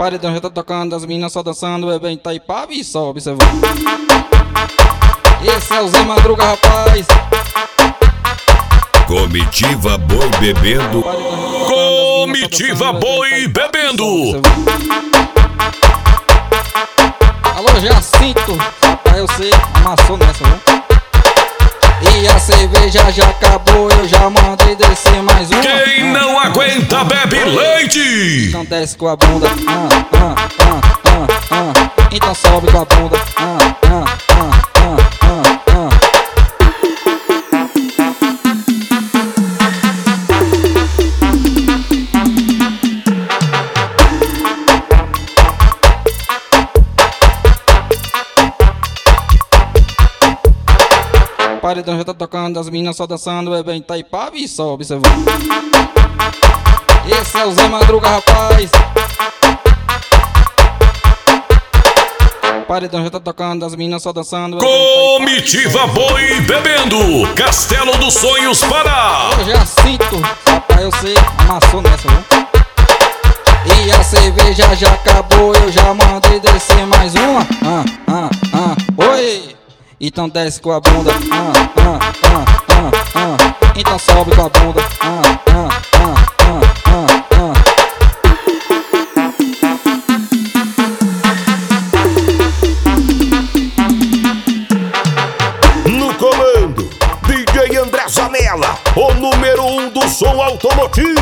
Paredão já tá tocando, as meninas só dançando, o bebê em Itaipava e só observando. Esse é o Zé Madruga, rapaz. Comitiva Boi bebendo. Comitiva Boi bebendo. Alô, Jacinto, rapaz, eu sei, amassou nessa, viu? E a cerveja já acabou, eu já mandei descer mais uma. Quem não aguenta bebe leite. Então desce com a bunda, então sobe com a bunda, Paredão já tá tocando, as meninas só dançando, o bebê em Itaipava e só observando. Esse é o Zé Madruga, rapaz. Paredão já tá tocando, as meninas só dançando. Comitiva Boi bebendo. Castelo dos Sonhos Pará. Alô, Jacinto, rapaz, eu sei, amassou nessa, viu? E a cerveja já acabou, eu já mandei descer mais uma. Oi! Então desce com a bunda, então sobe com a bunda, No comando, DJ André Zanella, o número 1 do som automotivo.